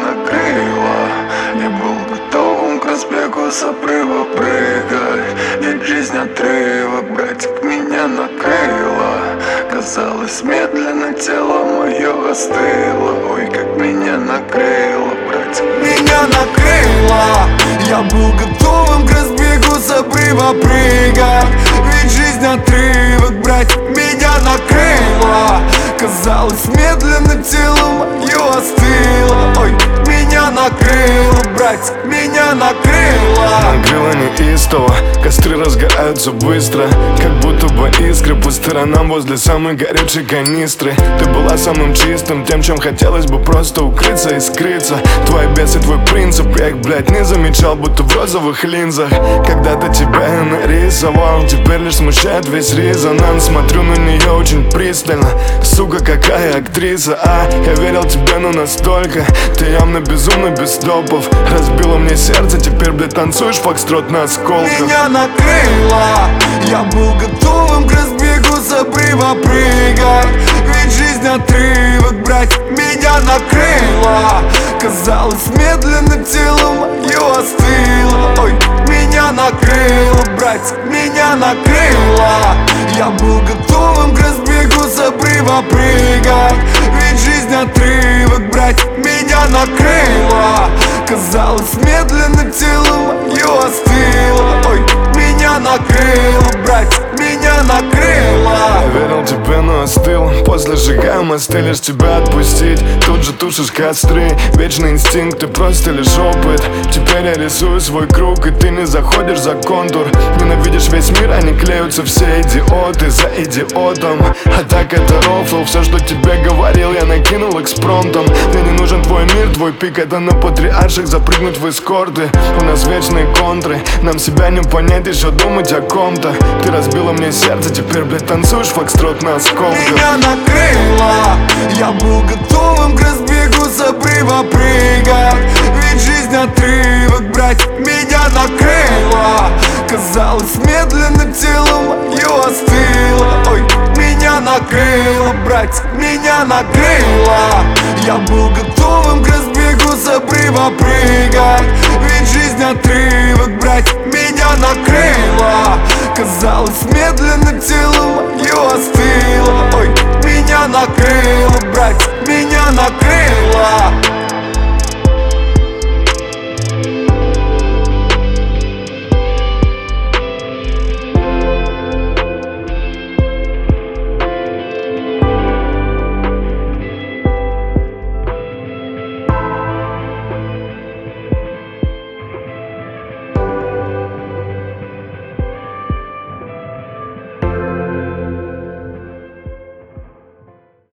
накрыло. Я был готовым к разбегу с обрыва прыгать, ведь жизнь отрывок, братик, меня накрыло. Казалось, медленно тело мое остыло. Ой, как меня накрыло, братик, меня накрыло. Я был готовым к разбегу с обрыва прыгать, ведь жизнь отрывок, братик, меня накрыло. Казалось, медленно тело мое остыло. Ой, меня накрыло, братик, меня накрыло. Накрыло неистово, костры разгораются быстро, как будто бы искры по сторонам возле самой горячей канистры. Ты была самым чистым, тем, чем хотелось бы просто укрыться и скрыться. Твой бес и твой принцип, я их, блядь, не замечал, будто в розовых линзах. Когда-то тебя я нарисовал, теперь лишь смущает весь резонанс. Смотрю на нее очень пристально, сука, какая актриса. Я верил тебе, но настолько ты явно безумно без стопов. Разбила мне сердце, теперь, блядь, танцуешь фокстрот на осколках. Меня накрыло, я был готовым к разбегу с обрыва прыгать, ведь жизнь отрывок, братик, меня накрыло. Казалось, медленно тело мое остыло. Ой, меня накрыло, братик, меня накрыло. Я был готовым к разбегу с обрыва прыгать, ведь жизнь отрывок, братик, меня накрыло. Казалось, медленно тело мое остыло. Ой, меня накрыло, братик, меня накрыло. Я верил тебе, но остыл. После сжигаю мосты, лишь тебя отпустить. Тут же тушишь костры, вечный инстинкт, ты просто лишь опыт. Теперь я рисую свой круг, и ты не заходишь за контур. Ненавидишь весь мир, они клеются все идиоты за идиотом. А так это рофл, все, что тебе говорил, я накинул экспромтом. Мне не нужен твой мир, твой пик, это на патриарших запрыгнуть в эскорты. У нас вечные контры, нам себя не понять, еще думать о ком-то. Ты разбила мне сердце, теперь, блядь, танцуешь фокстрот на осколках. Меня накрыло, я был готовым к разбегу с обрыва прыгать, ведь жизнь отрывок, братик, меня накрыло. Казалось, медленно тело мое остыло. Ой, меня накрыло, братик, меня накрыло. Я был готовым к разбегу с обрыва прыгать, ведь жизнь отрывок, братик, меня накрыло. Казалось, медленно тело мое остыло. Ой, меня накрыло, братик, меня накрыло.